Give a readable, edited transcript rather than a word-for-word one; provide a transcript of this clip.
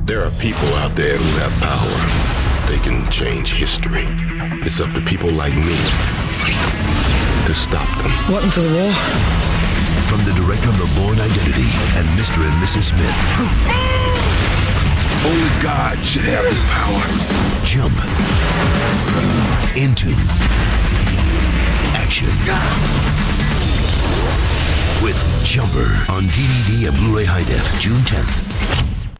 There are people out there who have power. They can change history. It's up to people like me to stop them. Welcome to the war. From the director of The Bourne Identity and Mr. and Mrs. Smith. Only God should have this power. Jump into action with Jumper on DVD and Blu-ray High Def, June 10th.